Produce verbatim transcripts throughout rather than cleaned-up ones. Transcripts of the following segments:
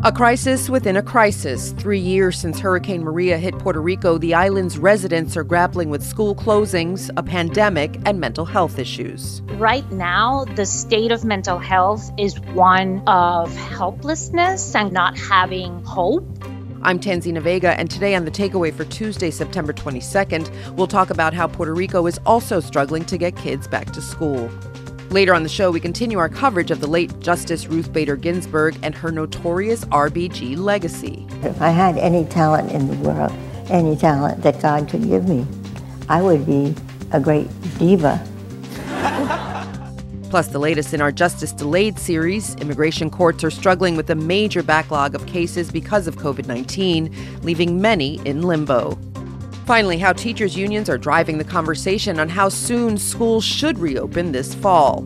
A crisis within a crisis. Three years since Hurricane Maria hit Puerto Rico, the island's residents are grappling with school closings, a pandemic, and mental health issues. Right now, the state of mental health is one of helplessness and not having hope. I'm Tanzina Vega, and today on The Takeaway for Tuesday, September twenty-second, we'll talk about how Puerto Rico is also struggling to get kids back to school. Later on the show, we continue our coverage of the late Justice Ruth Bader Ginsburg and her notorious R B G legacy. If I had any talent in the world, any talent that God could give me, I would be a great diva. Plus, the latest in our Justice Delayed series, immigration courts are struggling with a major backlog of cases because of covid nineteen, leaving many in limbo. Finally, how teachers' unions are driving the conversation on how soon schools should reopen this fall.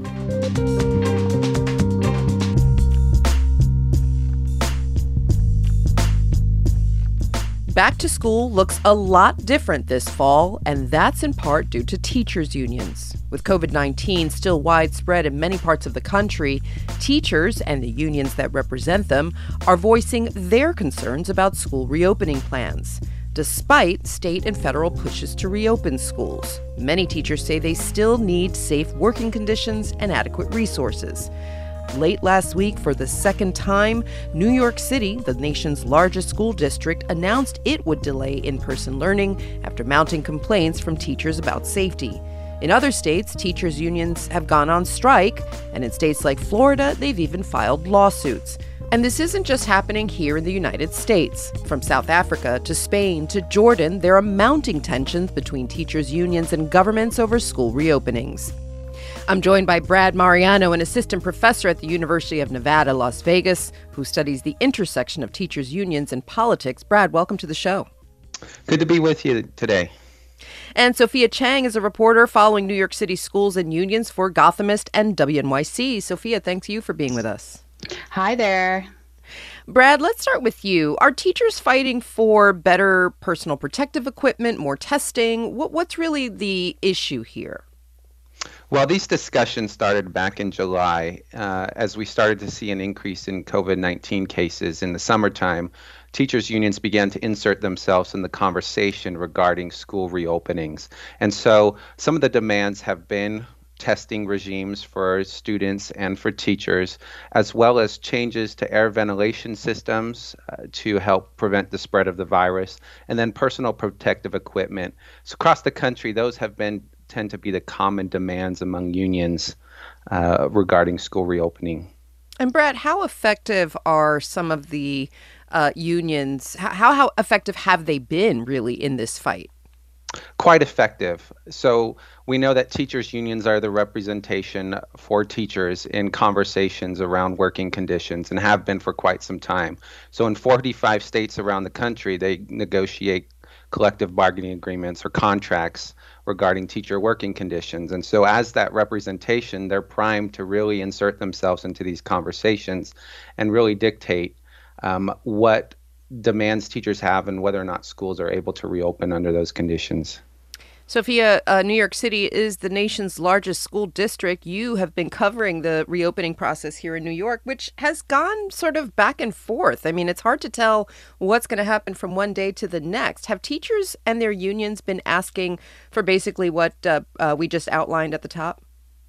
Back to school looks a lot different this fall, and that's in part due to teachers' unions. With covid nineteen still widespread in many parts of the country, teachers and the unions that represent them are voicing their concerns about school reopening plans. Despite state and federal pushes to reopen schools, many teachers say they still need safe working conditions and adequate resources. Late last week, for the second time, New York City, the nation's largest school district, announced it would delay in-person learning after mounting complaints from teachers about safety. In other states, teachers' unions have gone on strike, and in states like Florida, they've even filed lawsuits. And this isn't just happening here in the United States. From South Africa to Spain to Jordan, there are mounting tensions between teachers' unions and governments over school reopenings. I'm joined by Brad Mariano, an assistant professor at the University of Nevada, Las Vegas, who studies the intersection of teachers' unions and politics. Brad, welcome to the show. Good to be with you today. And Sophia Chang is a reporter following New York City schools and unions for Gothamist and W N Y C. Sophia, thanks you for being with us. Hi there. Brad, let's start with you. Are teachers fighting for better personal protective equipment, more testing? What, what's really the issue here? Well, these discussions started back in July uh, as we started to see an increase in covid nineteen cases in the summertime. Teachers' unions began to insert themselves in the conversation regarding school reopenings. And so some of the demands have been testing regimes for students and for teachers, as well as changes to air ventilation systems uh, to help prevent the spread of the virus, and then personal protective equipment. So across the country, those have been tend to be the common demands among unions uh, regarding school reopening. And Brad, how effective are some of the uh, unions? How, how effective have they been really in this fight? Quite effective. So we know that teachers' unions are the representation for teachers in conversations around working conditions and have been for quite some time. So in forty-five states around the country, they negotiate collective bargaining agreements or contracts regarding teacher working conditions. And so as that representation, they're primed to really insert themselves into these conversations and really dictate um, what demands teachers have and whether or not schools are able to reopen under those conditions. Sophia, uh, New York City is the nation's largest school district. You have been covering the reopening process here in New York, which has gone sort of back and forth. I mean, it's hard to tell what's going to happen from one day to the next. Have teachers and their unions been asking for basically what uh, uh, we just outlined at the top?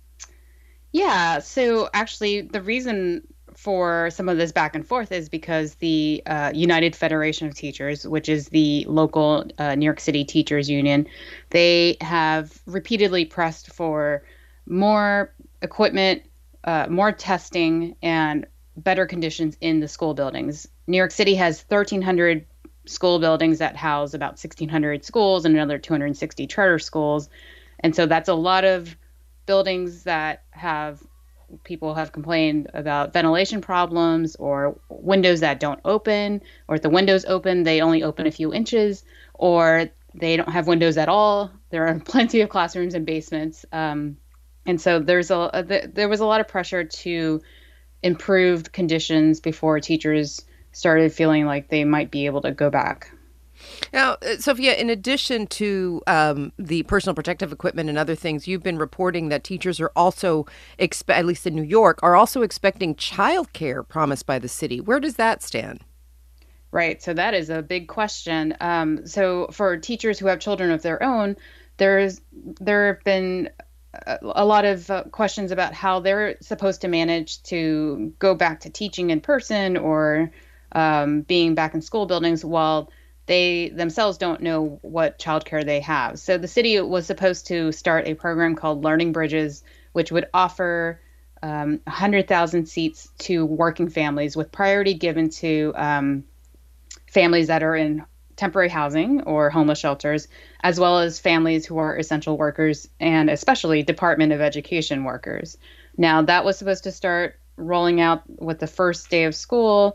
Yeah, so actually the reason for some of this back and forth is because the uh, United Federation of Teachers, which is the local uh, New York City teachers union, they have repeatedly pressed for more equipment, uh, more testing, and better conditions in the school buildings. New York City has thirteen hundred school buildings that house about sixteen hundred schools and another two hundred sixty charter schools. And so that's a lot of buildings that have people have complained about ventilation problems or windows that don't open, or if the windows open, they only open a few inches, or they don't have windows at all. There are plenty of classrooms and basements. Um, and so there's a, a there was a lot of pressure to improve conditions before teachers started feeling like they might be able to go back. Now, uh, Sophia, in addition to um, the personal protective equipment and other things, you've been reporting that teachers are also, expe- at least in New York, are also expecting childcare promised by the city. Where does that stand? Right. So that is a big question. Um, so for teachers who have children of their own, there's there have been a, a lot of uh, questions about how they're supposed to manage to go back to teaching in person or um, being back in school buildings while they themselves don't know what childcare they have. So the city was supposed to start a program called Learning Bridges, which would offer um, one hundred thousand seats to working families with priority given to um, families that are in temporary housing or homeless shelters, as well as families who are essential workers and especially Department of Education workers. Now, that was supposed to start rolling out with the first day of school,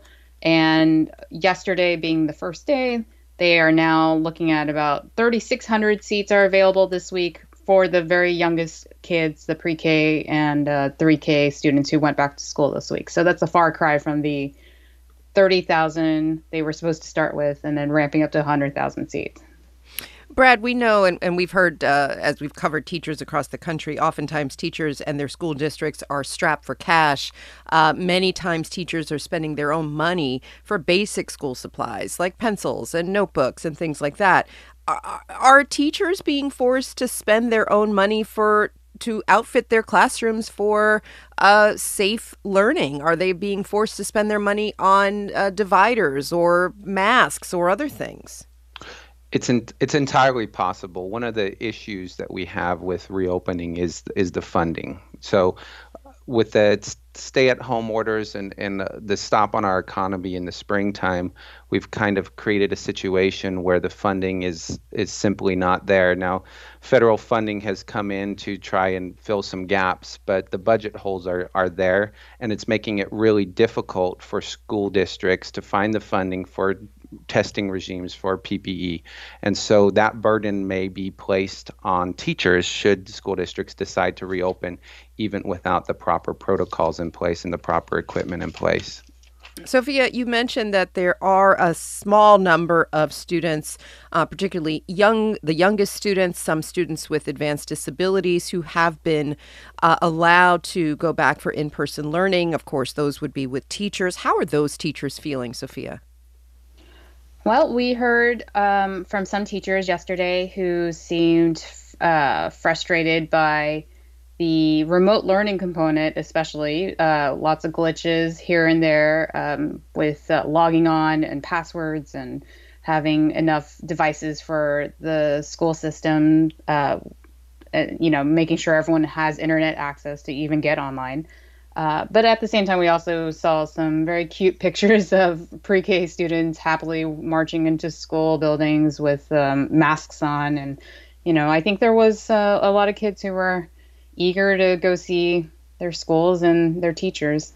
and yesterday being the first day, they are now looking at about thirty-six hundred seats are available this week for the very youngest kids, the pre-K and uh, three K students who went back to school this week. So that's a far cry from the thirty thousand they were supposed to start with and then ramping up to one hundred thousand seats. Brad, we know, and, and we've heard, uh, as we've covered teachers across the country, oftentimes teachers and their school districts are strapped for cash. Uh, many times teachers are spending their own money for basic school supplies like pencils and notebooks and things like that. Are, are teachers being forced to spend their own money for to outfit their classrooms for uh, safe learning? Are they being forced to spend their money on uh, dividers or masks or other things? It's in, it's entirely possible. One of the issues that we have with reopening is is the funding. So with the stay-at-home orders and, and the stop on our economy in the springtime, we've kind of created a situation where the funding is is simply not there. Now, federal funding has come in to try and fill some gaps, but the budget holes are, are there, and it's making it really difficult for school districts to find the funding for testing regimes for P P E. And so that burden may be placed on teachers should school districts decide to reopen, even without the proper protocols in place and the proper equipment in place. Sophia, you mentioned that there are a small number of students, uh, particularly young, the youngest students, some students with advanced disabilities who have been uh, allowed to go back for in-person learning. Of course, those would be with teachers. How are those teachers feeling, Sophia? Well, we heard um, from some teachers yesterday who seemed uh, frustrated by the remote learning component, especially uh, lots of glitches here and there um, with uh, logging on and passwords and having enough devices for the school system, uh, you know, making sure everyone has internet access to even get online. Uh, but at the same time, we also saw some very cute pictures of pre-K students happily marching into school buildings with um, masks on. And, you know, I think there was uh, a lot of kids who were eager to go see their schools and their teachers.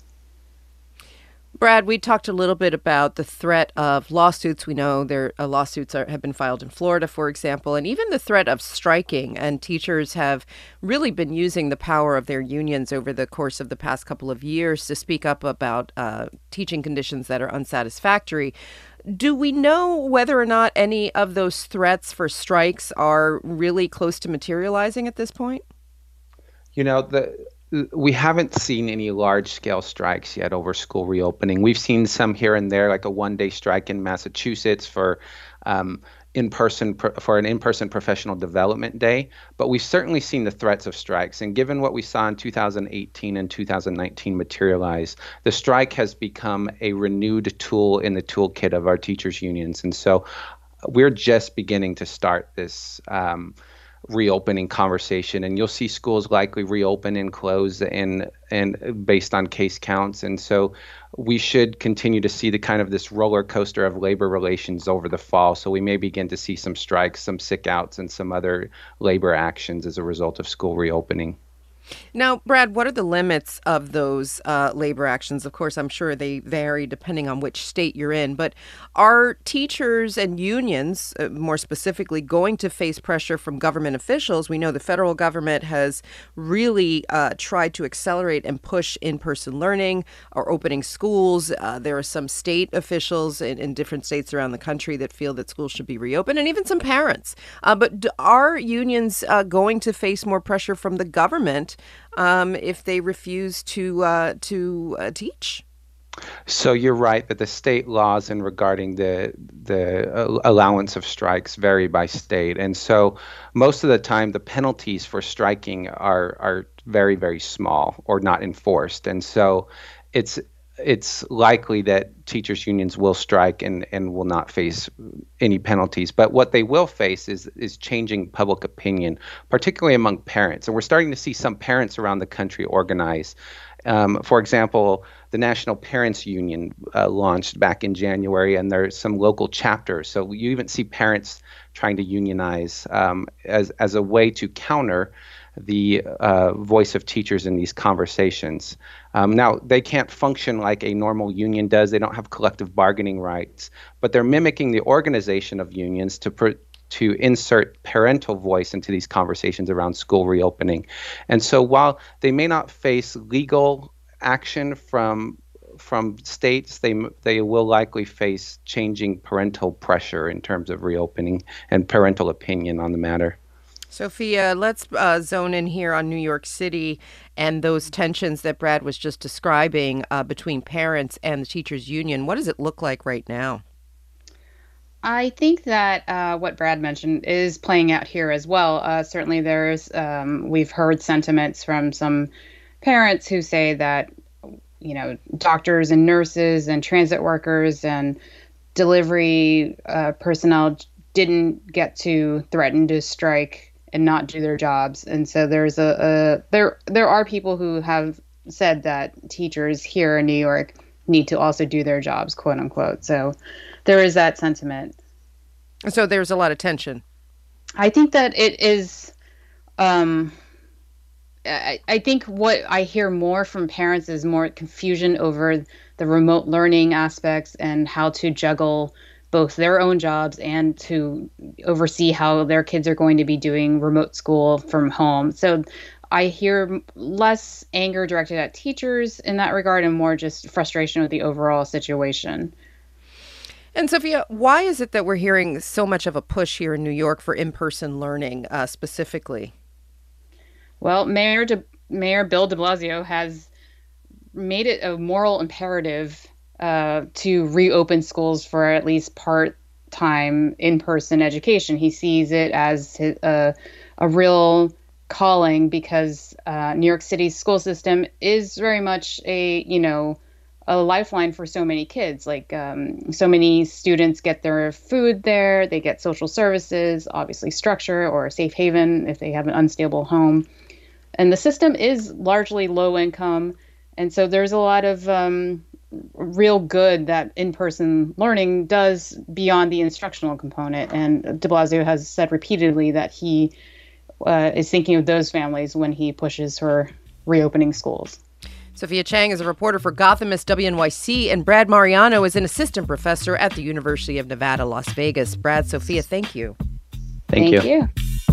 Brad, we talked a little bit about the threat of lawsuits. We know there uh, lawsuits are, have been filed in Florida, for example, and even the threat of striking. And teachers have really been using the power of their unions over the course of the past couple of years to speak up about uh, teaching conditions that are unsatisfactory. Do we know whether or not any of those threats for strikes are really close to materializing at this point? You know, the we haven't seen any large-scale strikes yet over school reopening. We've seen some here and there, like a one-day strike in Massachusetts for um, in-person for an in-person professional development day. But we've certainly seen the threats of strikes. And given what we saw in two thousand eighteen and two thousand nineteen materialize, the strike has become a renewed tool in the toolkit of our teachers' unions. And so we're just beginning to start this Um, reopening conversation, and you'll see schools likely reopen and close and and based on case counts. And so we should continue to see the kind of this roller coaster of labor relations over the fall. So we may begin to see some strikes, some sick outs, and some other labor actions as a result of school reopening. Now, Brad, what are the limits of those uh, labor actions? Of course, I'm sure they vary depending on which state you're in, but are teachers and unions, uh, more specifically, going to face pressure from government officials? We know the federal government has really uh, tried to accelerate and push in-person learning or opening schools. Uh, there are some state officials in, in different states around the country that feel that schools should be reopened, and even some parents. Uh, but d- are unions uh, going to face more pressure from the government Um, if they refuse to uh, to uh, teach? So you're right that the state laws in regarding the the uh, allowance of strikes vary by state, and so most of the time the penalties for striking are are very very small or not enforced, and so it's it's likely that teachers unions will strike and, and will not face any penalties. But what they will face is is changing public opinion, particularly among parents. And we're starting to see some parents around the country organize. Um, for example, the National Parents Union uh, launched back in January, and there's some local chapters. So you even see parents trying to unionize um, as as a way to counter the uh, voice of teachers in these conversations. Um, now, they can't function like a normal union does. They don't have collective bargaining rights, but they're mimicking the organization of unions to pr- to insert parental voice into these conversations around school reopening. And so while they may not face legal action from from states, they they will likely face changing parental pressure in terms of reopening and parental opinion on the matter. Sophia, let's uh, zone in here on New York City and those tensions that Brad was just describing uh, between parents and the teachers union. What does it look like right now? I think that uh, what Brad mentioned is playing out here as well. Uh, certainly, there's um, we've heard sentiments from some parents who say that, you know, doctors and nurses and transit workers and delivery uh, personnel didn't get to threaten to strike and not do their jobs. And so there's a, a there there are people who have said that teachers here in New York need to also do their jobs, quote unquote. So there is that sentiment. So there's a lot of tension. I think that it is. Um, I, I think what I hear more from parents is more confusion over the remote learning aspects and how to juggle both their own jobs and to oversee how their kids are going to be doing remote school from home. So I hear less anger directed at teachers in that regard and more just frustration with the overall situation. And Sophia, why is it that we're hearing so much of a push here in New York for in-person learning uh, specifically? Well, Mayor de, Mayor Bill de Blasio has made it a moral imperative uh, to reopen schools for at least part-time in-person education. He sees it as his, uh, a real calling because uh, New York City's school system is very much a, you know, a lifeline for so many kids. Like um, so many students get their food there, they get social services, obviously structure or a safe haven if they have an unstable home. And the system is largely low income. And so there's a lot of um, real good that in-person learning does beyond the instructional component. And de Blasio has said repeatedly that he uh, is thinking of those families when he pushes for reopening schools. Sophia Chang is a reporter for Gothamist W N Y C, and Brad Mariano is an assistant professor at the University of Nevada, Las Vegas. Brad, Sophia, thank you. Thank, Thank you. you.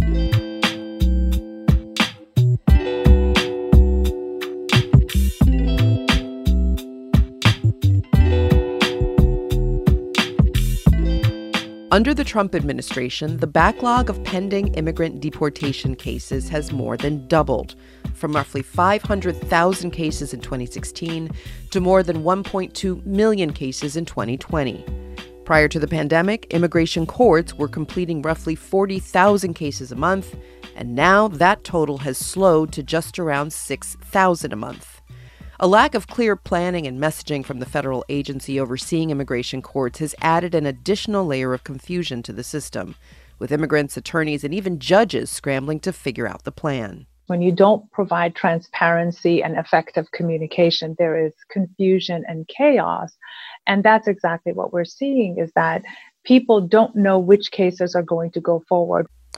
Under the Trump administration, the backlog of pending immigrant deportation cases has more than doubled, from roughly five hundred thousand cases in twenty sixteen to more than one point two million cases in twenty twenty. Prior to the pandemic, immigration courts were completing roughly forty thousand cases a month, and now that total has slowed to just around six thousand a month. A lack of clear planning and messaging from the federal agency overseeing immigration courts has added an additional layer of confusion to the system, with immigrants, attorneys, and even judges scrambling to figure out the plan. When you don't provide transparency and effective communication, there is confusion and chaos. And that's exactly what we're seeing, is that people don't know which cases are going to go forward.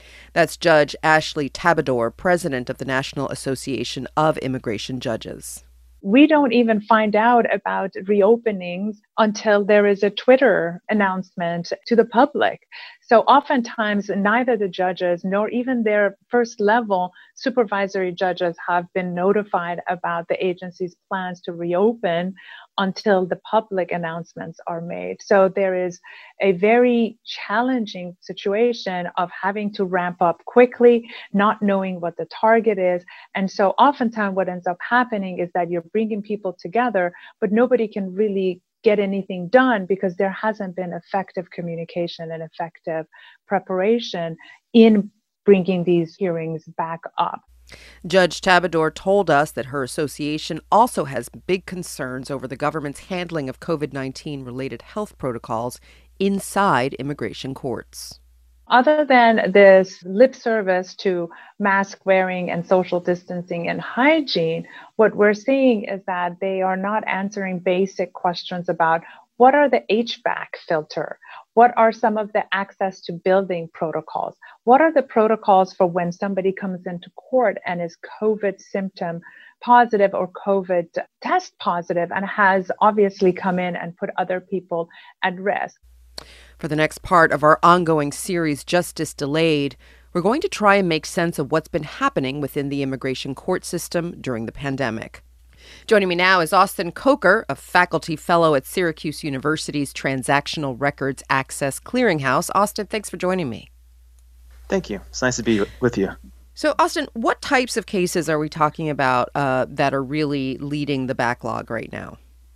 That's Judge Ashley Tabador, president of the National Association of Immigration Judges. We don't even find out about reopenings until there is a Twitter announcement to the public. So oftentimes, neither the judges nor even their first level supervisory judges have been notified about the agency's plans to reopen until the public announcements are made. So there is a very challenging situation of having to ramp up quickly, not knowing what the target is. And so oftentimes what ends up happening is that you're bringing people together, but nobody can really get anything done because there hasn't been effective communication and effective preparation in bringing these hearings back up. Judge Tabador told us that her association also has big concerns over the government's handling of COVID nineteen related health protocols inside immigration courts. Other than this lip service to mask wearing and social distancing and hygiene, what we're seeing is that they are not answering basic questions about what are the H V A C filter? What are some of the access to building protocols? What are the protocols for when somebody comes into court and is COVID symptom positive or COVID test positive and has obviously come in and put other people at risk? For the next part of our ongoing series, Justice Delayed, we're going to try and make sense of what's been happening within the immigration court system during the pandemic. Joining me now is Austin Coker, a faculty fellow at Syracuse University's Transactional Records Access Clearinghouse. Austin, thanks for joining me. Thank you. It's nice to be with you. So, Austin, what types of cases are we talking about uh, that are really leading the backlog right now?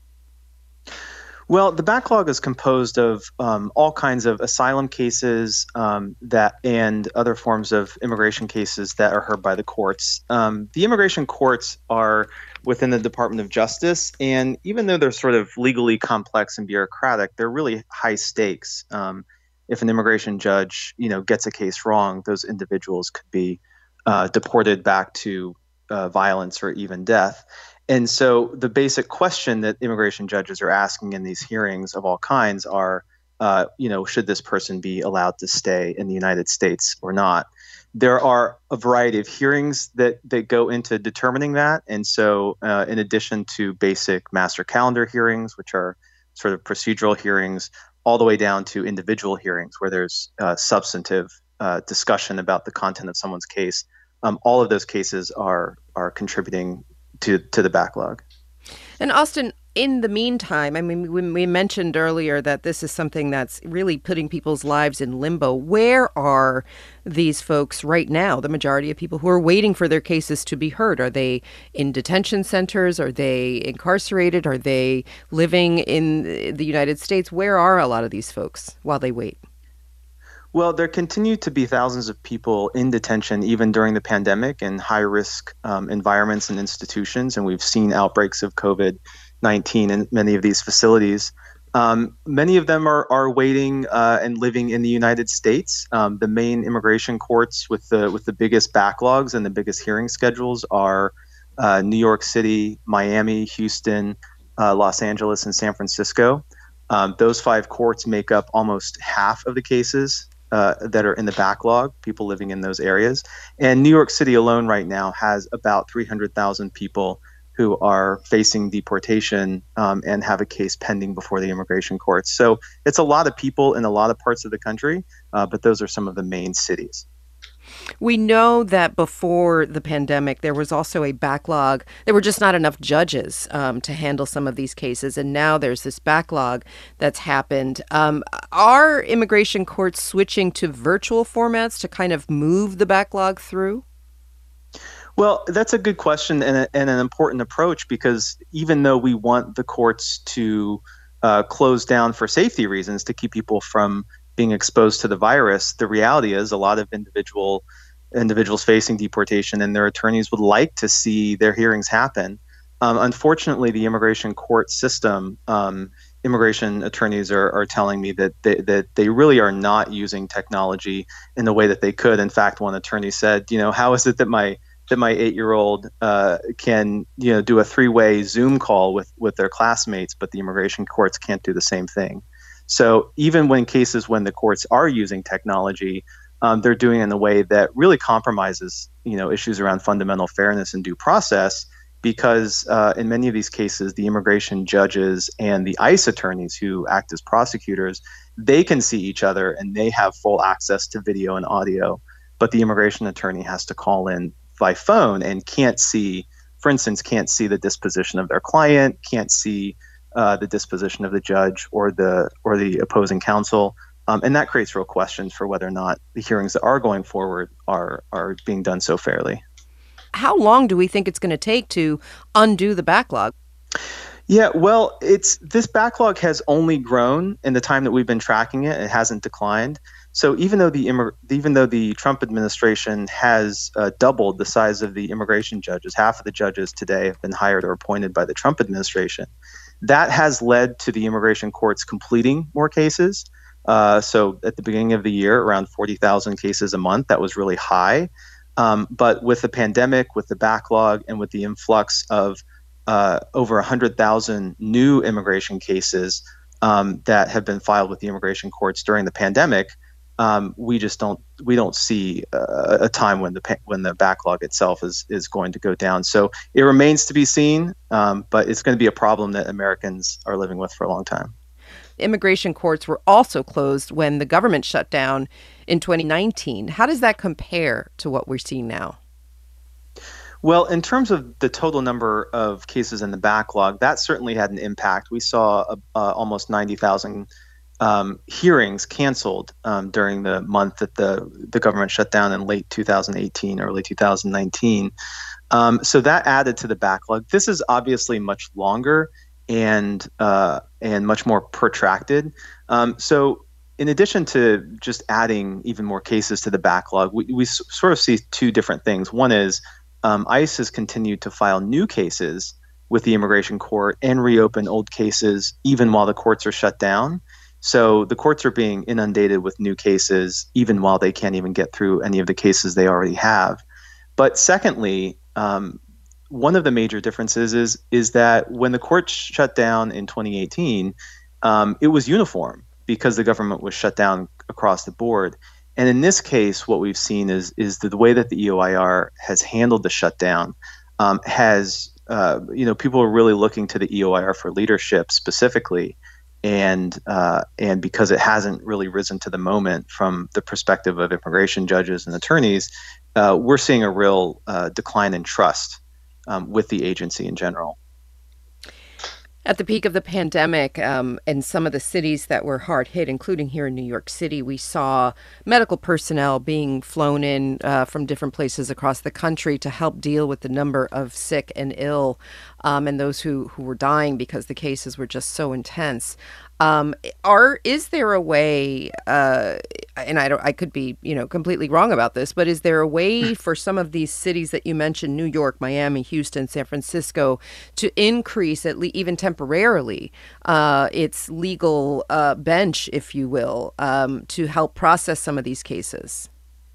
Well, the backlog is composed of um, all kinds of asylum cases um, that and other forms of immigration cases that are heard by the courts. Um, the immigration courts are within the Department of Justice, and even though they're sort of legally complex and bureaucratic, they're really high stakes. Um, if an immigration judge, you know, gets a case wrong, those individuals could be uh, deported back to uh, violence or even death. And so the basic question that immigration judges are asking in these hearings of all kinds are, uh, you know, should this person be allowed to stay in the United States or not? There are a variety of hearings that, that go into determining that. And so uh, in addition to basic master calendar hearings, which are sort of procedural hearings, all the way down to individual hearings where there's uh, substantive uh, discussion about the content of someone's case, um, all of those cases are are contributing to to the backlog. And Austin, in the meantime, I mean, we, we mentioned earlier that this is something that's really putting people's lives in limbo. Where are these folks right now? The majority of people who are waiting for their cases to be heard, are they in detention centers? Are they incarcerated? Are they living in the United States? Where are a lot of these folks while they wait? Well, there continue to be thousands of people in detention, even during the pandemic, in high-risk um, environments and institutions, and we've seen outbreaks of COVID nineteen in many of these facilities. Um, many of them are are waiting uh, and living in the United States. Um, the main immigration courts with the with the biggest backlogs and the biggest hearing schedules are uh, New York City, Miami, Houston, uh, Los Angeles, and San Francisco. Um, those five courts make up almost half of the cases Uh, that are in the backlog, people living in those areas. And New York City alone right now has about three hundred thousand people who are facing deportation um, and have a case pending before the immigration courts. So it's a lot of people in a lot of parts of the country, uh, but those are some of the main cities. We know that before the pandemic, there was also a backlog. There were just not enough judges um, to handle some of these cases. And now there's this backlog that's happened. Um, are immigration courts switching to virtual formats to kind of move the backlog through? Well, that's a good question and, a, and an important approach, because even though we want the courts to uh, close down for safety reasons to keep people from being exposed to the virus, the reality is a lot of individual individuals facing deportation and their attorneys would like to see their hearings happen. Um, unfortunately, the immigration court system, um, immigration attorneys are, are telling me that they, that they really are not using technology in the way that they could. In fact, one attorney said, you know, how is it that my that my eight-year-old uh, can, you know, do a three-way Zoom call with with their classmates, but the immigration courts can't do the same thing. So even when cases when the courts are using technology, um, they're doing it in a way that really compromises, you know, issues around fundamental fairness and due process, because uh, in many of these cases, the immigration judges and the ICE attorneys who act as prosecutors, they can see each other and they have full access to video and audio, but the immigration attorney has to call in by phone and can't see, for instance, can't see the disposition of their client, can't see uh, the disposition of the judge or the or the opposing counsel. Um, and that creates real questions for whether or not the hearings that are going forward are are being done so fairly. How long do we think it's going to take to undo the backlog? Yeah, well, it's this backlog has only grown in the time that we've been tracking it. It hasn't declined. So even though the immig- even though the Trump administration has uh, doubled the size of the immigration judges, half of the judges today have been hired or appointed by the Trump administration. That has led to the immigration courts completing more cases. Uh, so at the beginning of the year, around forty thousand cases a month. That was really high. Um, but with the pandemic, with the backlog, and with the influx of uh, over one hundred thousand new immigration cases um, that have been filed with the immigration courts during the pandemic, um, we just don't we don't see uh, a time when the when the backlog itself is is going to go down. So it remains to be seen, um, but it's going to be a problem that Americans are living with for a long time. Immigration courts were also closed when the government shut down in twenty nineteen. How does that compare to what we're seeing now? Well, in terms of the total number of cases in the backlog, that certainly had an impact. We saw uh, uh, almost ninety thousand um, hearings canceled um, during the month that the, the government shut down in late two thousand eighteen, early two thousand nineteen. Um, so that added to the backlog. This is obviously much longer and uh, and much more protracted. Um, so in addition to just adding even more cases to the backlog, we, we s- sort of see two different things. One is um, ICE has continued to file new cases with the immigration court and reopen old cases even while the courts are shut down. So the courts are being inundated with new cases even while they can't even get through any of the cases they already have. But secondly, um, one of the major differences is is that when the court shut down in twenty eighteen, um, it was uniform because the government was shut down across the board. And in this case, what we've seen is is the, the way that the E O I R has handled the shutdown um, has, uh, you know, people are really looking to the E O I R for leadership specifically. And uh, and because it hasn't really risen to the moment from the perspective of immigration judges and attorneys, uh, we're seeing a real uh, decline in trust Um, with the agency in general. At the peak of the pandemic, um, in some of the cities that were hard hit, including here in New York City, we saw medical personnel being flown in uh, from different places across the country to help deal with the number of sick and ill um, and those who, who were dying because the cases were just so intense. Um, are is there a way, uh, and I don't, I could be, you know, completely wrong about this, but is there a way for some of these cities that you mentioned, New York, Miami, Houston, San Francisco, to increase, at least even temporarily, uh, its legal uh, bench, if you will, um, to help process some of these cases?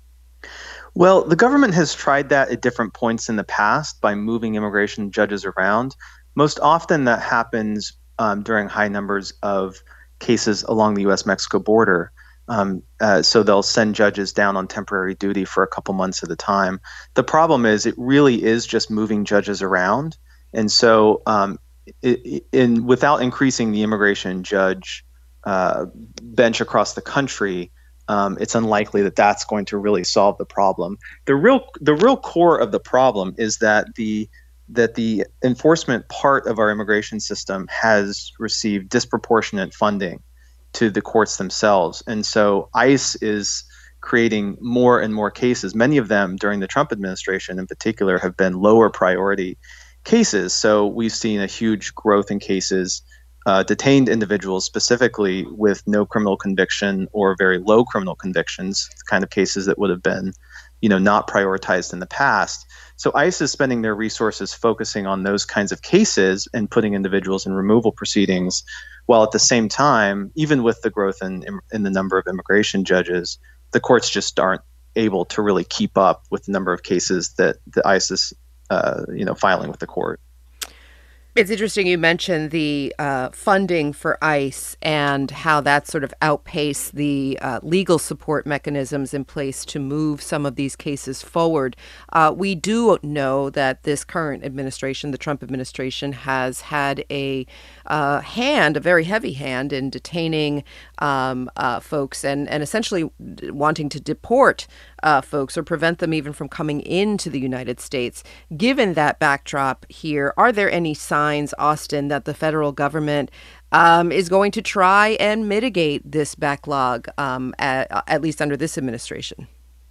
Well, the government has tried that at different points in the past by moving immigration judges around. Most often that happens Um, during high numbers of cases along the U S Mexico border. Um, uh, so they'll send judges down on temporary duty for a couple months at a time. The problem is it really is just moving judges around. And so um, it, in, without increasing the immigration judge uh, bench across the country, um, it's unlikely that that's going to really solve the problem. The real, the real core of the problem is that the that the enforcement part of our immigration system has received disproportionate funding to the courts themselves. And so ICE is creating more and more cases. Many of them during the Trump administration in particular have been lower priority cases. So we've seen a huge growth in cases, uh, detained individuals specifically with no criminal conviction or very low criminal convictions, the kind of cases that would have been, you know, not prioritized in the past. So ICE is spending their resources focusing on those kinds of cases and putting individuals in removal proceedings, while at the same time, even with the growth in, in the number of immigration judges, the courts just aren't able to really keep up with the number of cases that the ICE is, uh, you know, filing with the court. It's interesting you mentioned the uh, funding for ICE and how that sort of outpaced the uh, legal support mechanisms in place to move some of these cases forward. Uh, we do know that this current administration, the Trump administration, has had a uh, hand, a very heavy hand in detaining um, uh, folks and, and essentially wanting to deport uh, folks or prevent them even from coming into the United States. Given that backdrop here, are there any signs, Austin, that the federal government um, is going to try and mitigate this backlog, um, at, at least under this administration?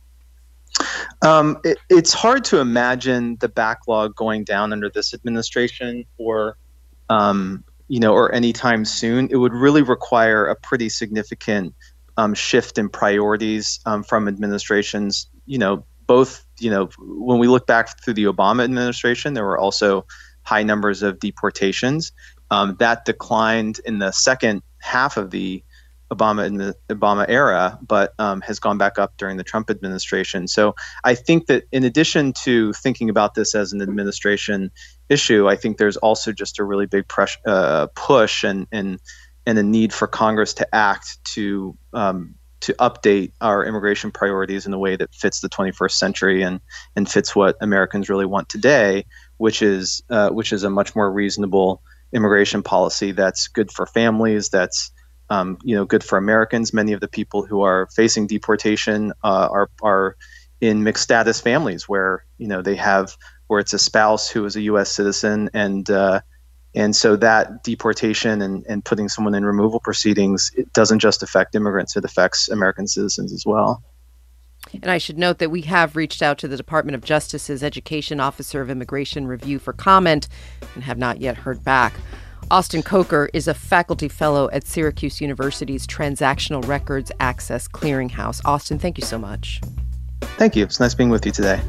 Um, it, it's hard to imagine the backlog going down under this administration or, um, you know, or anytime soon. It would really require a pretty significant um, shift in priorities um, from administrations, you know, both, you know, when we look back through the Obama administration, there were also high numbers of deportations. Um, that declined in the second half of the Obama in the Obama era, but um, has gone back up during the Trump administration. So I think that in addition to thinking about this as an administration issue, I think there's also just a really big press, uh, push and and and a need for Congress to act to um, to update our immigration priorities in a way that fits the twenty-first century and and fits what Americans really want today, which is uh, which is a much more reasonable immigration policy that's good for families, that's um, you know good for Americans. Many of the people who are facing deportation uh, are are in mixed status families where you know they have where it's a spouse who is a U S citizen and uh, and so that deportation and, and putting someone in removal proceedings, it doesn't just affect immigrants, it affects American citizens as well. And I should note that we have reached out to the Department of Justice's Education Officer of Immigration Review for comment and have not yet heard back. Austin Coker is a faculty fellow at Syracuse University's Transactional Records Access Clearinghouse. Austin, thank you so much. Thank you. It's nice being with you today.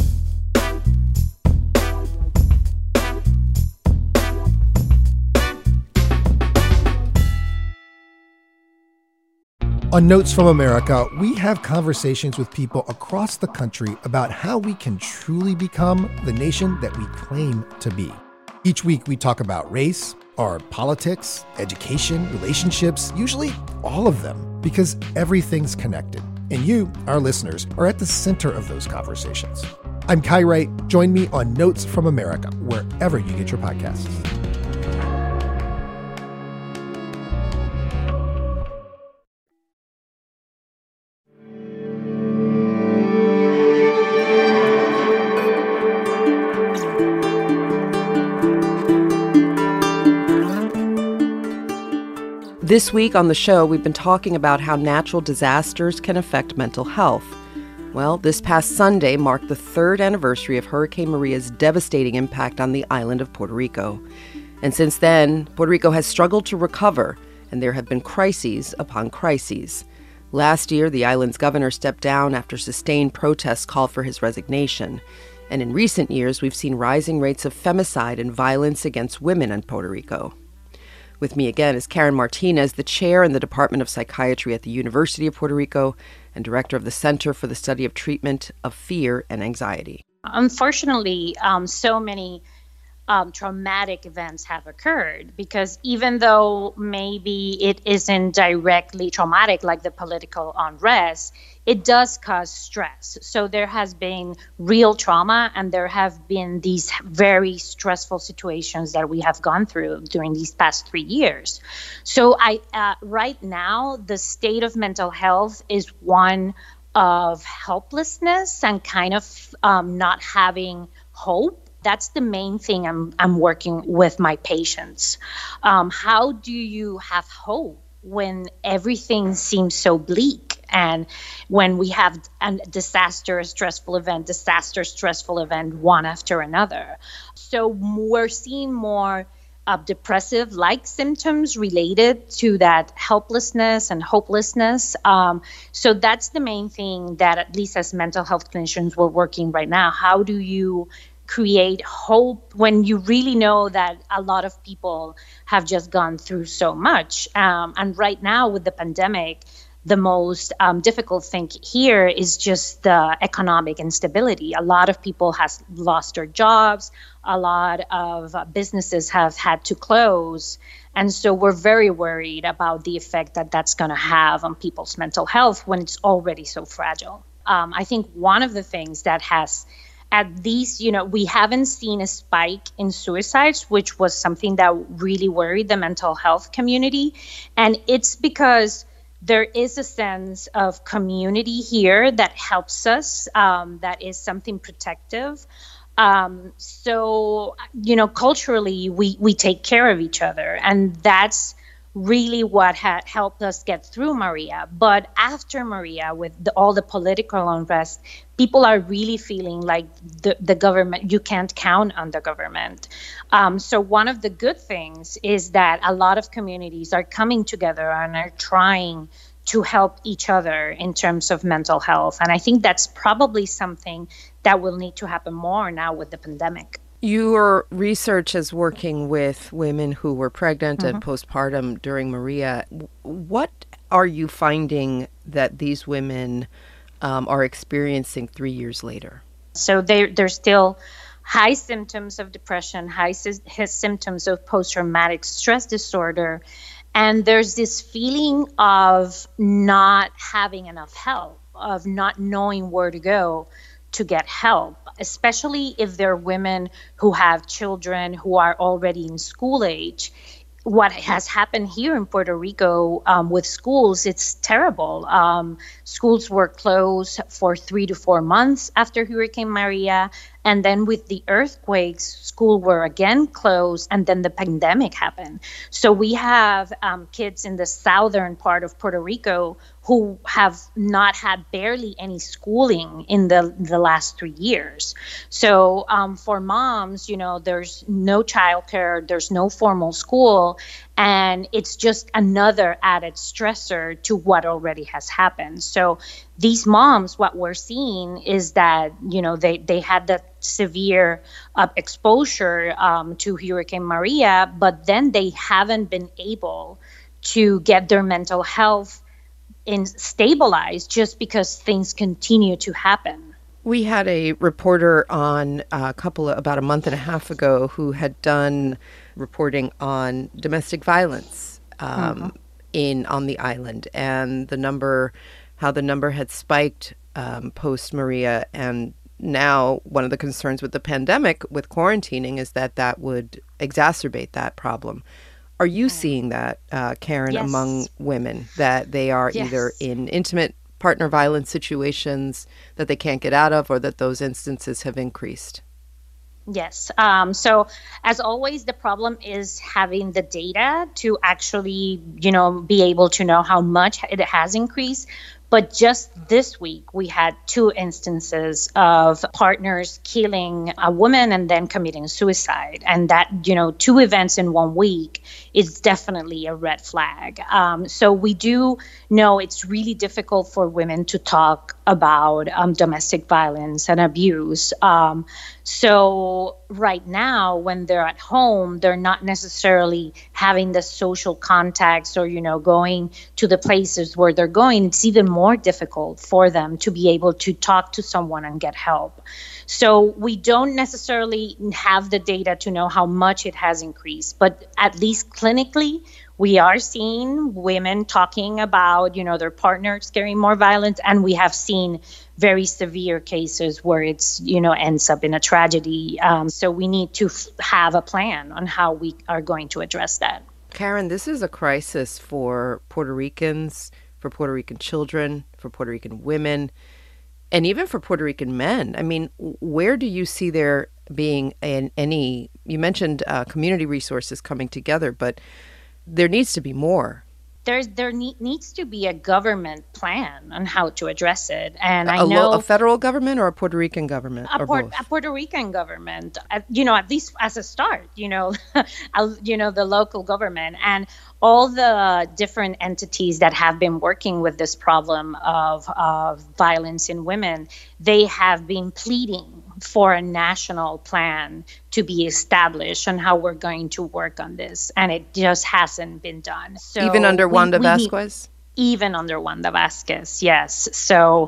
On Notes from America, we have conversations with people across the country about how we can truly become the nation that we claim to be. Each week, we talk about race, our politics, education, relationships, usually all of them, because everything's connected. And you, our listeners, are at the center of those conversations. I'm Kai Wright. Join me on Notes from America, wherever you get your podcasts. This week on the show, we've been talking about how natural disasters can affect mental health. Well, this past Sunday marked the third anniversary of Hurricane Maria's devastating impact on the island of Puerto Rico. And since then, Puerto Rico has struggled to recover, and there have been crises upon crises. Last year, the island's governor stepped down after sustained protests called for his resignation. And in recent years, we've seen rising rates of femicide and violence against women in Puerto Rico. With me again is Karen Martinez, the chair in the Department of Psychiatry at the University of Puerto Rico and director of the Center for the Study of Treatment of Fear and Anxiety. Unfortunately, um, so many um, traumatic events have occurred because even though maybe it isn't directly traumatic like the political unrest, it does cause stress. So there has been real trauma and there have been these very stressful situations that we have gone through during these past three years. So I, uh, right now, the state of mental health is one of helplessness and kind of um, not having hope. That's the main thing I'm I'm working with my patients. Um, how do you have hope when everything seems so bleak and when we have a disaster, stressful event, disaster, stressful event, one after another? So we're seeing more uh, depressive-like symptoms related to that helplessness and hopelessness. Um, so that's the main thing that at least as mental health clinicians we're working right now. How do you create hope when you really know that a lot of people have just gone through so much? Um, and right now with the pandemic, the most um, difficult thing here is just the economic instability. A lot of people have lost their jobs. A lot of uh, businesses have had to close. And so we're very worried about the effect that that's going to have on people's mental health when it's already so fragile. Um, I think one of the things that has, at least, you know, we haven't seen a spike in suicides, which was something that really worried the mental health community. And it's because there is a sense of community here that helps us, um, that is something protective. Um, so, you know, culturally, we, we take care of each other. And that's really what had helped us get through Maria. But after Maria, with the, all the political unrest, people are really feeling like the, the government, you can't count on the government. Um, so one of the good things is that a lot of communities are coming together and are trying to help each other in terms of mental health. And I think that's probably something that will need to happen more now with the pandemic. Your research is working with women who were pregnant Mm-hmm. and postpartum during Maria. What are you finding that these women um, are experiencing three years later? So they, there's still high symptoms of depression, high sy- symptoms of post-traumatic stress disorder. And there's this feeling of not having enough help, of not knowing where to go to get help, especially if they're women who have children who are already in school age. What has happened here in Puerto Rico um, with schools, it's terrible. Um, schools were closed for three to four months after Hurricane Maria. And then with the earthquakes, schools were again closed, and then the pandemic happened. So we have um, kids in the southern part of Puerto Rico who have not had barely any schooling in the, the last three years. So um, for moms, you know, there's no childcare, there's no formal school, and it's just another added stressor to what already has happened. So these moms, what we're seeing is that, you know, they, they had that severe uh, exposure um, to Hurricane Maria, but then they haven't been able to get their mental health in stabilized just because things continue to happen. We had a reporter on a couple of, about a month and a half ago who had done reporting on domestic violence um, mm-hmm. in on the island, and the number, how the number had spiked um, post Maria. And now one of the concerns with the pandemic, with quarantining, is that that would exacerbate that problem. Are you seeing that, uh, Karen, yes. among women, that they are yes. either in intimate partner violence situations that they can't get out of, or that those instances have increased? Yes. Um, so as always, the problem is having the data to actually, you know, be able to know how much it has increased. But just this week, we had two instances of partners killing a woman and then committing suicide. And that, you know, two events in one week is definitely a red flag. Um, so we do know it's really difficult for women to talk about um, domestic violence and abuse. Um, so right now, when they're at home, they're not necessarily having the social contacts or, you know, going to the places where they're going. It's even more difficult for them to be able to talk to someone and get help. So we don't necessarily have the data to know how much it has increased, but at least clinically, we are seeing women talking about, you know, their partners getting more violent, and we have seen very severe cases where it's, you know, ends up in a tragedy. Um, so we need to f- have a plan on how we are going to address that. Karen, this is a crisis for Puerto Ricans, for Puerto Rican children, for Puerto Rican women, and even for Puerto Rican men. I mean, where do you see there being an, any, you mentioned uh, community resources coming together, but there needs to be more. There's, there ne- needs to be a government plan on how to address it. And I a, know lo- a federal government or a Puerto Rican government? A, or Port- both? a Puerto Rican government, uh, you know, at least as a start, you know, you know, the local government and all the different entities that have been working with this problem of, of violence in women, they have been pleading for a national plan to be established on how we're going to work on this. And it just hasn't been done. So Even under we, Wanda we Vasquez? even under Wanda Vasquez. Yes. So,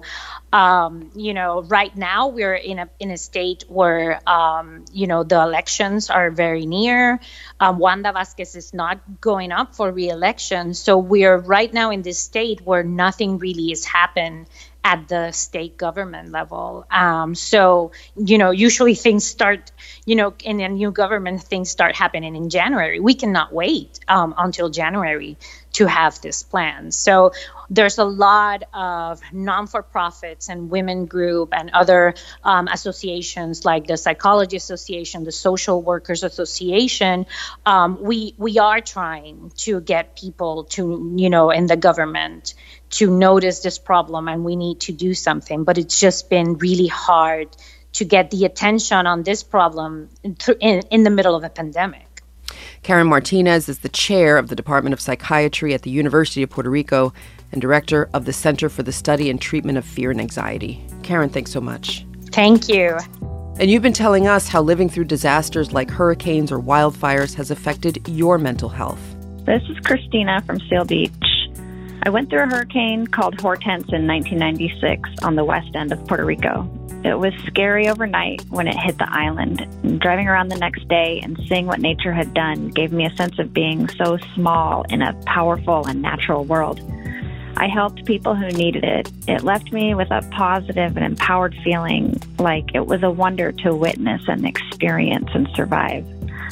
um, you know, right now we're in a in a state where, um, you know, the elections are very near. Um, Wanda Vasquez is not going up for re-election. So we're right now in this state where nothing really has happened at the state government level. Um, so, you know, usually things start, you know, in a new government, things start happening in January. We cannot wait um, until January to have this plan. So there's a lot of non-for-profits and women group and other um, associations like the Psychology Association, the Social Workers Association. Um, we we are trying to get people to, you know, in the government to notice this problem, and we need to do something. But it's just been really hard to get the attention on this problem in, in, in the middle of a pandemic. Karen Martinez is the chair of the Department of Psychiatry at the University of Puerto Rico and director of the Center for the Study and Treatment of Fear and Anxiety. Karen, thanks so much. Thank you. And you've been telling us how living through disasters like hurricanes or wildfires has affected your mental health. This is Christina from Seal Beach. I went through a hurricane called Hortense in nineteen ninety-six on the west end of Puerto Rico. It was scary overnight when it hit the island. And driving around the next day and seeing what nature had done gave me a sense of being so small in a powerful and natural world. I helped people who needed it. It left me with a positive and empowered feeling, like it was a wonder to witness and experience and survive.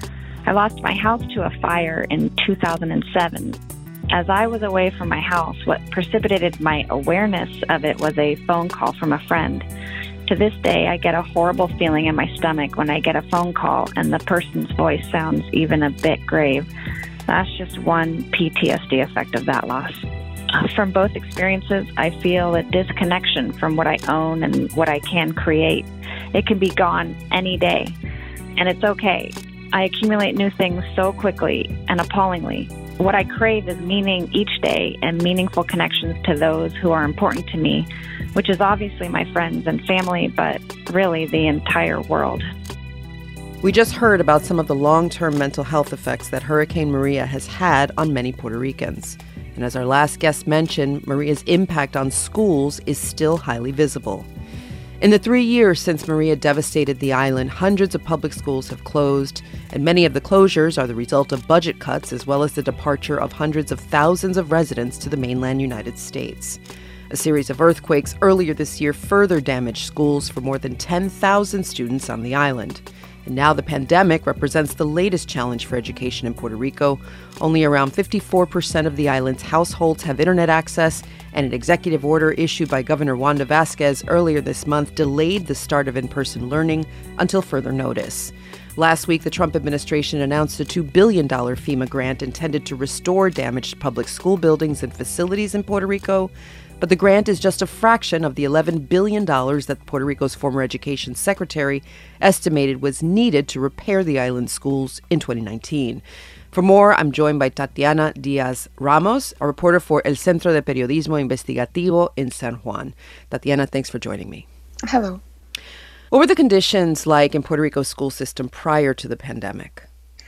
I lost my house to a fire in two thousand seven. As I was away from my house, what precipitated my awareness of it was a phone call from a friend. To this day, I get a horrible feeling in my stomach when I get a phone call and the person's voice sounds even a bit grave. That's just one P T S D effect of that loss. From both experiences, I feel a disconnection from what I own and what I can create. It can be gone any day, and it's okay. I accumulate new things so quickly and appallingly. What I crave is meaning each day and meaningful connections to those who are important to me, which is obviously my friends and family, but really the entire world. We just heard about some of the long-term mental health effects that Hurricane Maria has had on many Puerto Ricans. And as our last guest mentioned, Maria's impact on schools is still highly visible. In the three years since Maria devastated the island, hundreds of public schools have closed, and many of the closures are the result of budget cuts as well as the departure of hundreds of thousands of residents to the mainland United States. A series of earthquakes earlier this year further damaged schools for more than ten thousand students on the island. And now the pandemic represents the latest challenge for education in Puerto Rico. Only around fifty-four percent of the island's households have internet access, and an executive order issued by Governor Wanda Vasquez earlier this month delayed the start of in-person learning until further notice. Last week, the Trump administration announced a two billion dollars FEMA grant intended to restore damaged public school buildings and facilities in Puerto Rico. But the grant is just a fraction of the eleven billion dollars that Puerto Rico's former education secretary estimated was needed to repair the island's schools in twenty nineteen. For more, I'm joined by Tatiana Diaz Ramos, a reporter for El Centro de Periodismo Investigativo in San Juan. Tatiana, thanks for joining me. Hello. What were the conditions like in Puerto Rico's school system prior to the pandemic?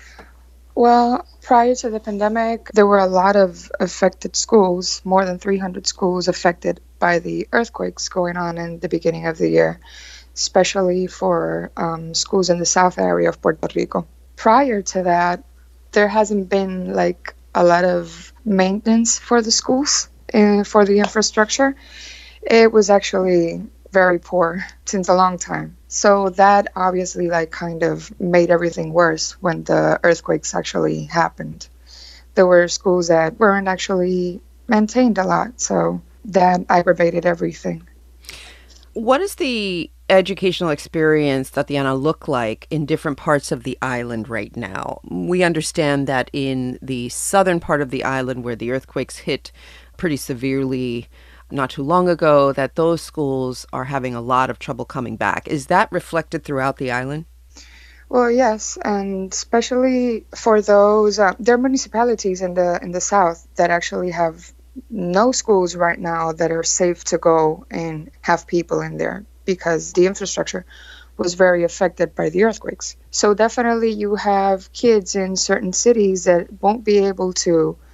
Well, prior to the pandemic, there were a lot of affected schools, more than three hundred schools affected by the earthquakes going on in the beginning of the year, especially for um, schools in the south area of Puerto Rico. Prior to that, there hasn't been like a lot of maintenance for the schools, uh, for the infrastructure. It was actually very poor since a long time. So that obviously like kind of made everything worse when the earthquakes actually happened. There were schools that weren't actually maintained a lot, so that aggravated everything. What does the educational experience, Tatiana, look like in different parts of the island right now? We understand that in the southern part of the island where the earthquakes hit pretty severely not too long ago, that those schools are having a lot of trouble coming back. Is that reflected throughout the island? Well, yes, and especially for those, uh, there are municipalities in the in the south that actually have no schools right now that are safe to go and have people in there because the infrastructure was very affected by the earthquakes. So definitely you have kids in certain cities that won't be able to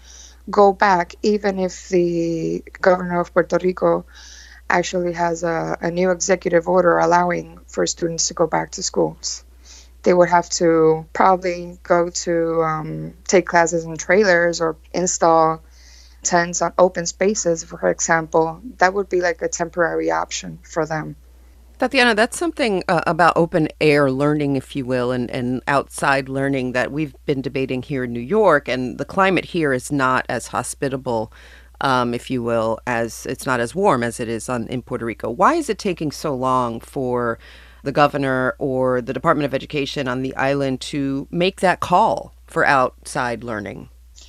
go back, even if the governor of Puerto Rico actually has a, a new executive order allowing for students to go back to schools. They would have to probably go to um, take classes in trailers or install tents on open spaces, for example. That would be like a temporary option for them. Tatiana, that's something uh, about open air learning, if you will, and, and outside learning that we've been debating here in New York. And the climate here is not as hospitable, um, if you will, as it's not as warm as it is on in Puerto Rico. Why is it taking so long for the governor or the Department of Education on the island to make that call for outside learning?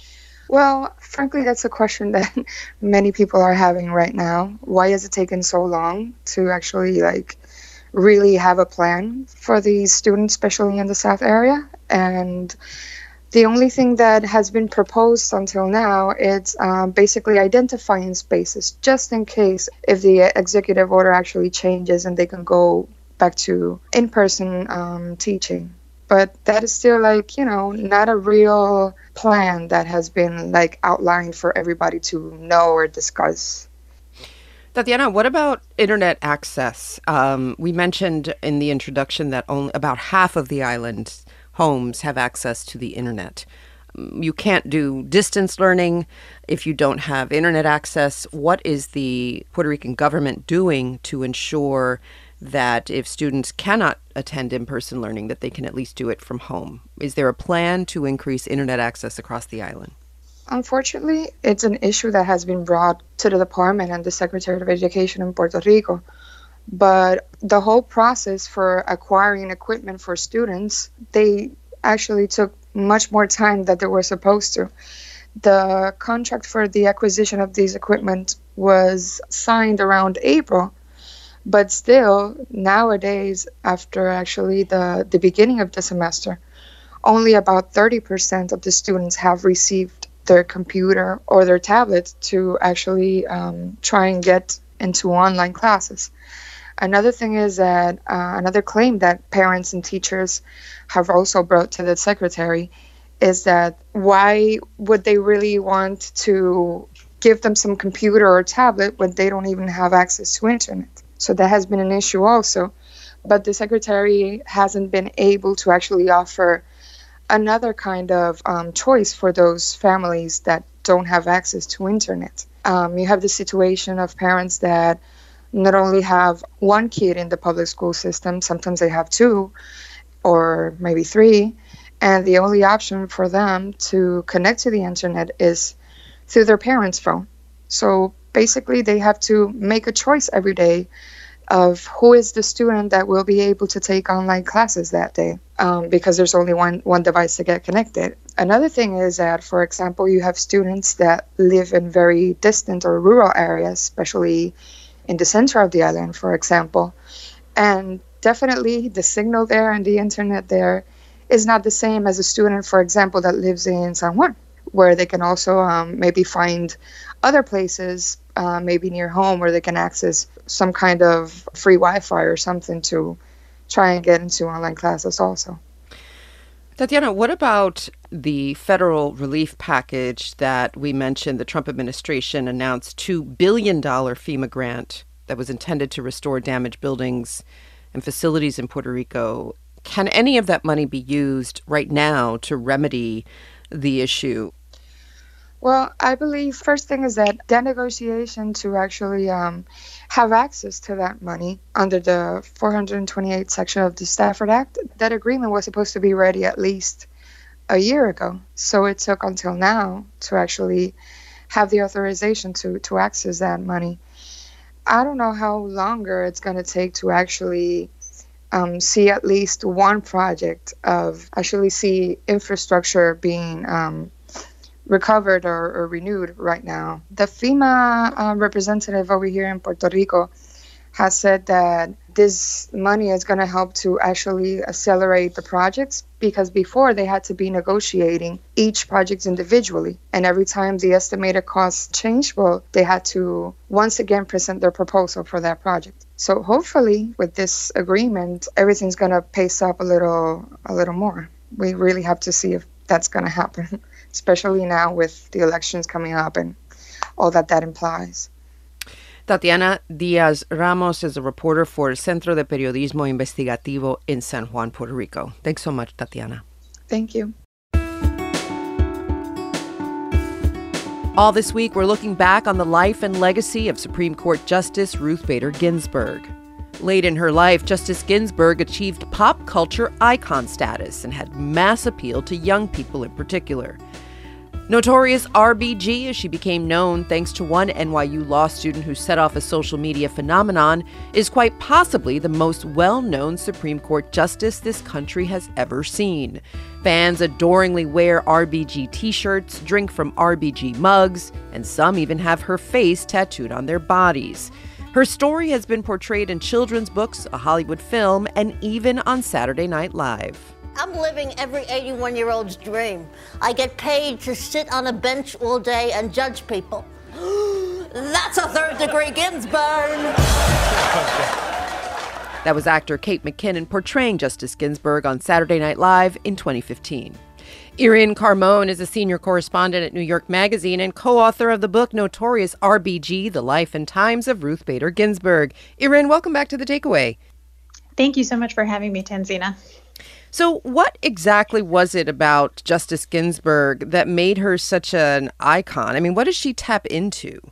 Well, frankly, that's a question that many people are having right now. Why has it taken so long to actually like really have a plan for these students, especially in the South area? And the only thing that has been proposed until now is um, basically identifying spaces, just in case if the executive order actually changes and they can go back to in-person um, teaching. But that is still like, you know, not a real plan that has been like outlined for everybody to know or discuss. Tatiana, what about internet access? Um, we mentioned in the introduction that only about half of the island's homes have access to the internet. You can't do distance learning if you don't have internet access. What is the Puerto Rican government doing to ensure that if students cannot attend in-person learning, that they can at least do it from home? Is there a plan to increase internet access across the island? Unfortunately, it's an issue that has been brought to the department and the Secretary of Education in Puerto Rico. But the whole process for acquiring equipment for students, they actually took much more time than they were supposed to. The contract for the acquisition of these equipment was signed around April. But still, nowadays, after actually the, the beginning of the semester, only about thirty percent of the students have received their computer or their tablet to actually um, try and get into online classes. Another thing is that uh, another claim that parents and teachers have also brought to the secretary is that why would they really want to give them some computer or tablet when they don't even have access to internet? So that has been an issue also. But the secretary hasn't been able to actually offer another kind of um, choice for those families that don't have access to internet. Um, you have the situation of parents that not only have one kid in the public school system, sometimes they have two or maybe three, and the only option for them to connect to the internet is through their parents' phone. So basically, they have to make a choice every day of who is the student that will be able to take online classes that day, um, because there's only one, one device to get connected. Another thing is that, for example, you have students that live in very distant or rural areas, especially in the center of the island, for example. And definitely the signal there and the internet there is not the same as a student, for example, that lives in San Juan, where they can also um, maybe find other places, uh, maybe near home, where they can access some kind of free Wi-Fi or something to try and get into online classes also. Tatiana, what about the federal relief package that we mentioned? The Trump administration announced two billion dollars FEMA grant that was intended to restore damaged buildings and facilities in Puerto Rico. Can any of that money be used right now to remedy the issue? Well, I believe first thing is that the negotiation to actually um, have access to that money under the four hundred twenty-eighth section of the Stafford Act, that agreement was supposed to be ready at least a year ago. So it took until now to actually have the authorization to, to access that money. I don't know how longer it's going to take to actually um, see at least one project of actually see infrastructure being um, recovered or, or renewed right now. The FEMA uh, representative over here in Puerto Rico has said that this money is going to help to actually accelerate the projects, because before they had to be negotiating each project individually. And every time the estimated costs changed, well, they had to once again present their proposal for that project. So hopefully with this agreement, everything's going to pace up a little, a little more. We really have to see if that's going to happen. especially now with the elections coming up and all that that implies. Tatiana Diaz Ramos is a reporter for Centro de Periodismo Investigativo in San Juan, Puerto Rico. Thanks so much, Tatiana. Thank you. All this week, we're looking back on the life and legacy of Supreme Court Justice Ruth Bader Ginsburg. Late in her life, Justice Ginsburg achieved pop culture icon status and had mass appeal to young people in particular. Notorious R B G, as she became known thanks to one N Y U law student who set off a social media phenomenon, is quite possibly the most well-known Supreme Court justice this country has ever seen. Fans adoringly wear R B G t-shirts, drink from R B G mugs, and some even have her face tattooed on their bodies. Her story has been portrayed in children's books, a Hollywood film, and even on Saturday Night Live. I'm living every eighty-one-year-old's dream. I get paid to sit on a bench all day and judge people. That's a third-degree Ginsburg. That was actor Kate McKinnon portraying Justice Ginsburg on Saturday Night Live in twenty fifteen. Erin Carmone is a senior correspondent at New York Magazine and co-author of the book Notorious R B G, The Life and Times of Ruth Bader Ginsburg. Erin, welcome back to The Takeaway. Thank you so much for having me, Tanzina. So what exactly was it about Justice Ginsburg that made her such an icon? I mean, what does she tap into?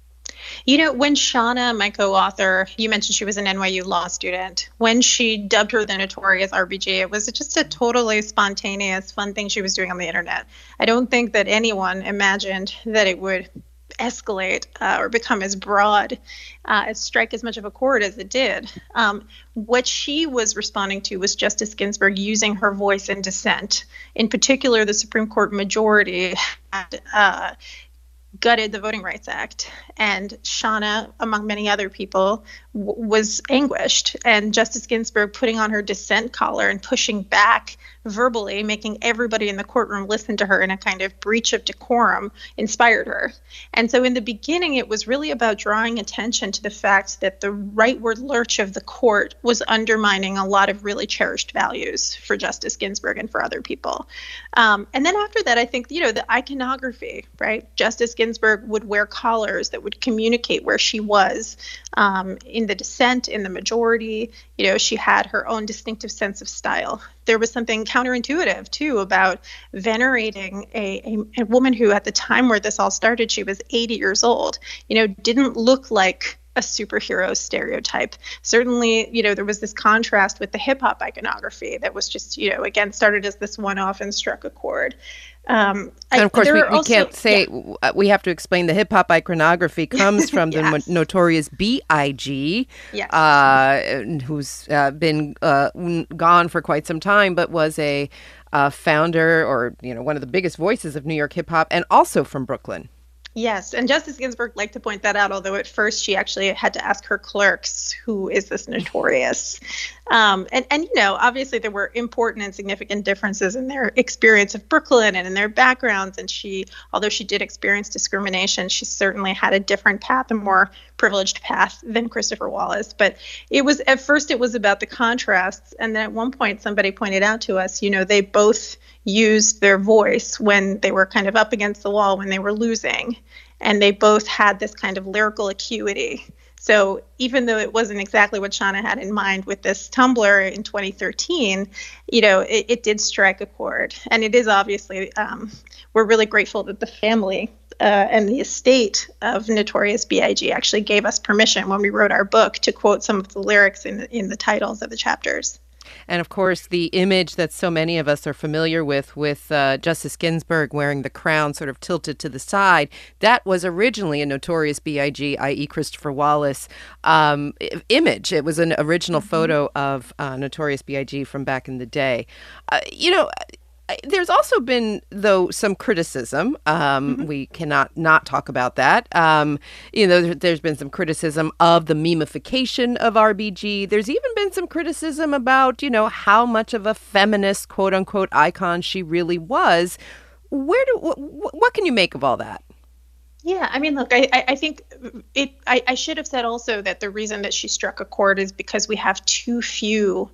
You know, when Shauna, my co-author, you mentioned she was an N Y U law student. When she dubbed her the Notorious R B G, it was just a totally spontaneous, fun thing she was doing on the internet. I don't think that anyone imagined that it would escalate uh, or become as broad, uh, strike as much of a chord as it did. Um, what she was responding to was Justice Ginsburg using her voice in dissent. In particular, the Supreme Court majority had uh, gutted the Voting Rights Act, and Shauna, among many other people, w- was anguished. And Justice Ginsburg putting on her dissent collar and pushing back verbally, making everybody in the courtroom listen to her in a kind of breach of decorum, inspired her. And so in the beginning, it was really about drawing attention to the fact that the rightward lurch of the court was undermining a lot of really cherished values for Justice Ginsburg and for other people. Um, and then after that, I think, you know, the iconography, right? Justice Ginsburg would wear collars that would communicate where she was um, in the dissent, in the majority. You know, she had her own distinctive sense of style. There was something counterintuitive, too, about venerating a, a, a woman who, at the time where this all started, she was eighty years old, you know, didn't look like a superhero stereotype. Certainly, you know, there was this contrast with the hip hop iconography that was just, you know, again, started as this one off and struck a chord. Um, and of course, I, we, we also, can't say, yeah. we have to explain the hip hop iconography comes from Yes. the Notorious B I G, Yes. uh, who's uh, been uh, gone for quite some time, but was a uh, founder or, you know, one of the biggest voices of New York hip hop and also from Brooklyn. Yes, and Justice Ginsburg liked to point that out, although at first she actually had to ask her clerks, who is this Notorious? Um, and, and, you know, obviously there were important and significant differences in their experience of Brooklyn and in their backgrounds. And she, although she did experience discrimination, she certainly had a different path, a more privileged path than Christopher Wallace. But it was, at first it was about the contrasts. And then at one point somebody pointed out to us, you know, they both used their voice when they were kind of up against the wall, when they were losing. And they both had this kind of lyrical acuity. So even though it wasn't exactly what Shauna had in mind with this Tumblr in twenty thirteen, you know, it, it did strike a chord. And it is obviously, um, we're really grateful that the family uh, and the estate of Notorious B I G actually gave us permission when we wrote our book to quote some of the lyrics in, in the titles of the chapters. And of course, the image that so many of us are familiar with, with uh, Justice Ginsburg wearing the crown sort of tilted to the side, that was originally a Notorious B I G, that is. Christopher Wallace, um, image. It was an original mm-hmm. photo of uh, Notorious B I G from back in the day. Uh, you know, there's also been, though, some criticism. Um, mm-hmm. We cannot not talk about that. Um, you know, there's been some criticism of the memification of R B G. There's even been some criticism about, you know, how much of a feminist, quote unquote, icon she really was. Where do wh- what can you make of all that? Yeah, I mean, look, I, I think it. I, I should have said also that the reason that she struck a chord is because we have too few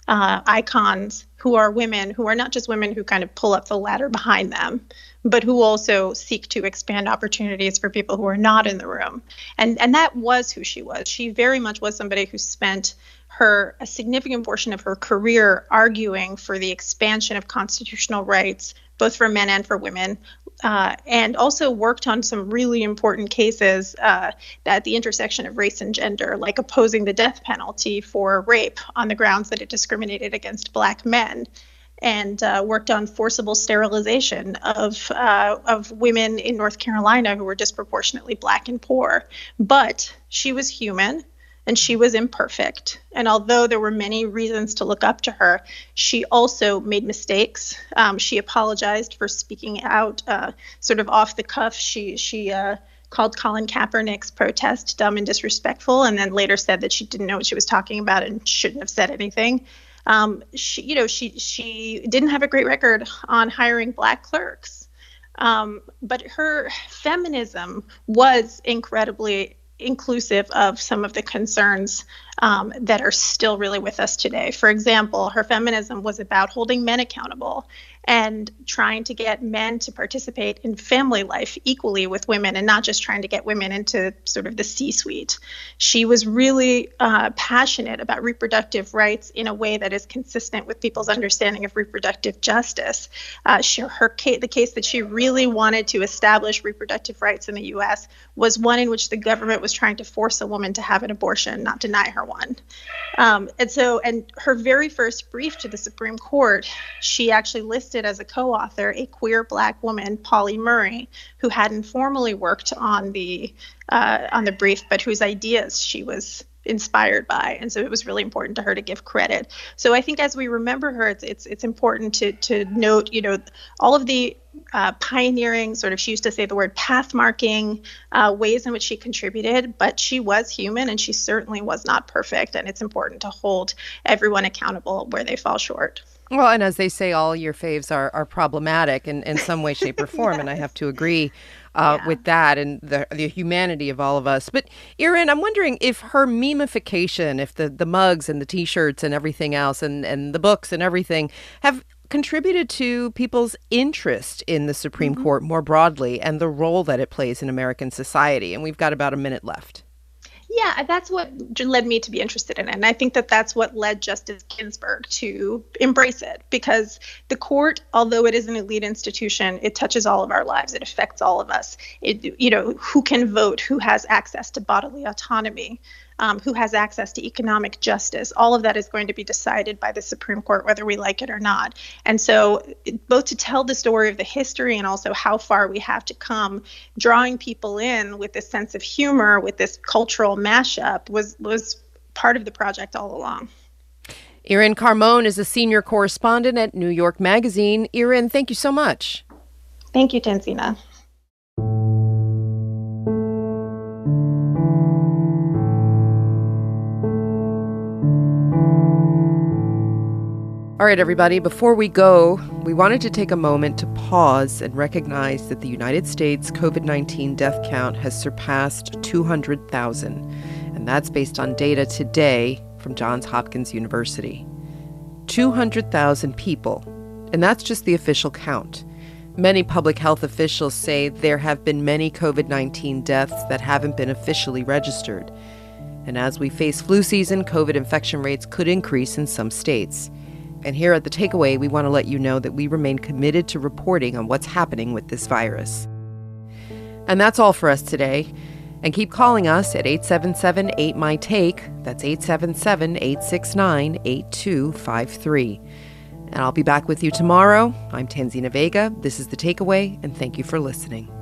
uh, icons who are women, who are not just women who kind of pull up the ladder behind them, but who also seek to expand opportunities for people who are not in the room. And and that was who she was. She very much was somebody who spent her a significant portion of her career arguing for the expansion of constitutional rights, both for men and for women, uh, and also worked on some really important cases uh, at the intersection of race and gender, like opposing the death penalty for rape on the grounds that it discriminated against Black men, and uh, worked on forcible sterilization of uh, of women in North Carolina who were disproportionately Black and poor. But she was human. And she was imperfect. And although there were many reasons to look up to her, she also made mistakes. Um, she apologized for speaking out uh, sort of off the cuff. She she uh, called Colin Kaepernick's protest dumb and disrespectful, and then later said that she didn't know what she was talking about and shouldn't have said anything. Um, she, you know, she she didn't have a great record on hiring Black clerks, um, but her feminism was incredibly inclusive of some of the concerns um, that are still really with us today. For example, her feminism was about holding men accountable and trying to get men to participate in family life equally with women, and not just trying to get women into sort of the C-suite. She was really uh, passionate about reproductive rights in a way that is consistent with people's understanding of reproductive justice. Uh, she, her case, the case that she really wanted to establish reproductive rights in the U S was one in which the government was trying to force a woman to have an abortion, not deny her one. Um, and so, and her very first brief to the Supreme Court, she actually listed as a co-author a queer Black woman, Polly Murray, who hadn't formally worked on the uh, on the brief, but whose ideas she was inspired by. And so it was really important to her to give credit. So I think as we remember her, it's it's, it's important to to note, you know, all of the uh, pioneering sort of, she used to say the word path marking, uh, ways in which she contributed, but she was human and she certainly was not perfect. And it's important to hold everyone accountable where they fall short. Well, and as they say, all your faves are, are problematic in, in some way, shape, or form. yeah. And I have to agree uh, yeah. with that and the the humanity of all of us. But, Erin, I'm wondering if her memification, if the, the mugs and the T-shirts and everything else and, and the books and everything have contributed to people's interest in the Supreme mm-hmm. Court more broadly and the role that it plays in American society. And we've got about a minute left. Yeah, that's what led me to be interested in it. And I think that that's what led Justice Ginsburg to embrace it, because the court, although it is an elite institution, it touches all of our lives. It affects all of us. It, you know, who can vote, who has access to bodily autonomy, um, who has access to economic justice. All of that is going to be decided by the Supreme Court, whether we like it or not. And so both to tell the story of the history and also how far we have to come, drawing people in with this sense of humor, with this cultural mashup was was part of the project all along. Erin Carmon is a senior correspondent at New York Magazine. Erin, thank you so much. Thank you, Tanzina. All right, everybody, before we go, we wanted to take a moment to pause and recognize that the United States COVID nineteen death count has surpassed two hundred thousand, and that's based on data today from Johns Hopkins University. two hundred thousand people, and that's just the official count. Many public health officials say there have been many COVID nineteen deaths that haven't been officially registered. And as we face flu season, COVID infection rates could increase in some states. And here at The Takeaway, we want to let you know that we remain committed to reporting on what's happening with this virus. And that's all for us today. And keep calling us at eight seven seven, eight, M Y, TAKE. That's eight seven seven, eight six nine, eight two five three. And I'll be back with you tomorrow. I'm Tanzina Vega. This is The Takeaway, and thank you for listening.